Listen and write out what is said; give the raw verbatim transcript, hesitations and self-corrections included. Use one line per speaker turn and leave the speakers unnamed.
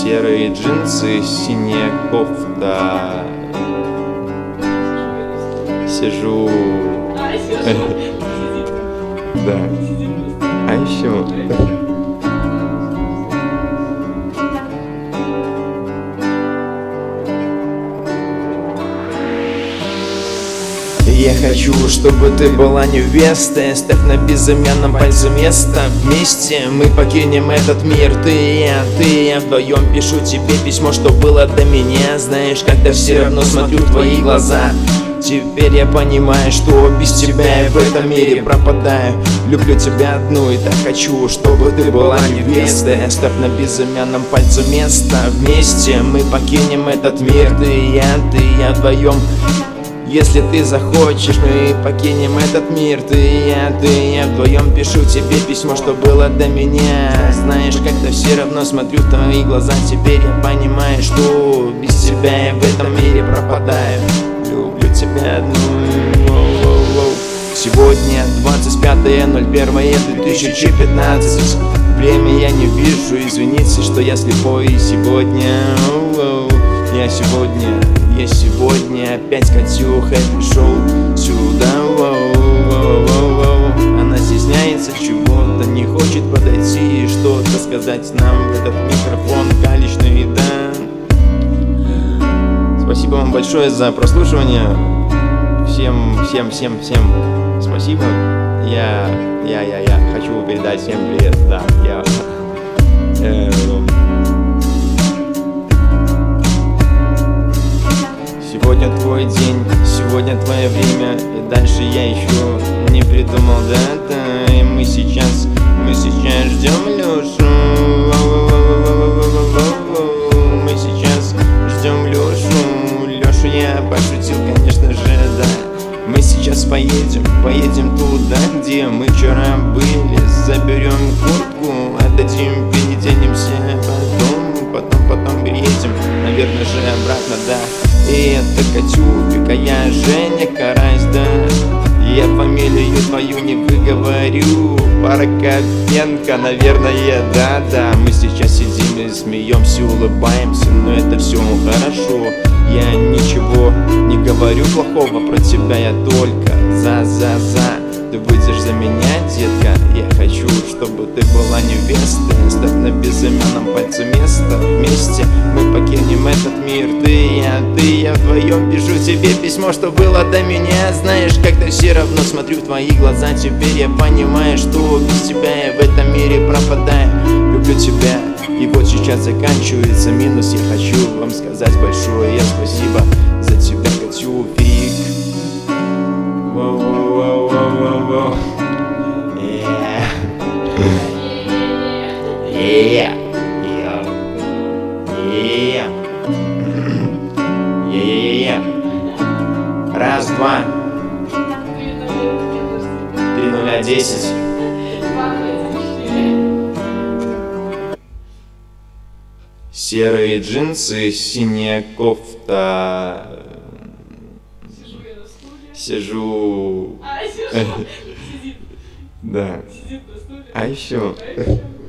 Серые джинсы, синяя кофта. Сижу. Да. А еще. Я хочу, чтобы ты была невестой. Ставь на безымянном пальце место. Вместе мы покинем этот мир. Ты и я, ты и я вдвоем. Пишу тебе письмо, что было до меня. Знаешь, когда все равно смотрю в твои глаза. Теперь я понимаю, что без тебя я в этом мире пропадаю. Люблю тебя одну и так хочу, чтобы ты была невестой. Ставь на безымянном пальце место. Вместе мы покинем этот мир. Ты и я, ты и я вдвоем. Если ты захочешь, мы покинем этот мир. Ты и я, ты и я вдвоем. Пишу тебе письмо, что было до меня. Знаешь, как-то все равно смотрю в твои глаза. Теперь я понимаю, что без тебя я в этом мире пропадаю. Люблю тебя одну. Сегодня двадцать пятое ноль первое две тысячи пятнадцать. Время я не вижу, извините, что я слепой. Сегодня Я сегодня, я сегодня опять с Катюхой пришел сюда. Она стесняется чего-то, не хочет подойти и что-то сказать нам в этот микрофон калечный, да. Спасибо вам большое за прослушивание. Всем, всем, всем, всем спасибо. Я, я, я, я хочу передать всем привет, да. Я, э, Сегодня твой день, сегодня твое время, и дальше я еще не придумал, да, да. И мы сейчас, мы сейчас ждем Лешу. Мы сейчас ждем Лешу. Лешу я пошутил, конечно же, да. Мы сейчас поедем, поедем туда, где мы вчера были. Заберем куртку, отдадим, переденемся, потом, потом, потом приедем, наверное же, обратно, да. И это Катюфика, я Женя Карась, да. Я фамилию твою не выговорю. Прокопенко, наверное, да-да. Мы сейчас сидим и смеемся, улыбаемся, но это все хорошо. Я ничего не говорю плохого про тебя, я только за-за-за. Ты выйдешь за меня, детка. Я хочу, чтобы ты была невестой. Ставь на безымянном пальце место. Вместе мы покинем этот мир. Ты и я, ты и я вдвоем. Пишу тебе письмо, что было до меня. Знаешь, как-то все равно смотрю в твои глаза. Теперь я понимаю, что без тебя я в этом мире пропадаю. Люблю тебя, и вот сейчас заканчивается минус. Я хочу вам сказать большое спасибо за тебя, Катюфик. Воу-воу-воу-воу-воу. Yeah. Yeah. Yeah. Yeah. Yeah. Yeah. Раз, два. Три нуля десять. Серые джинсы, синяя кофта. Сижу.
А, сижу. Сидит.
Да.
Сидит на стуле.
А еще.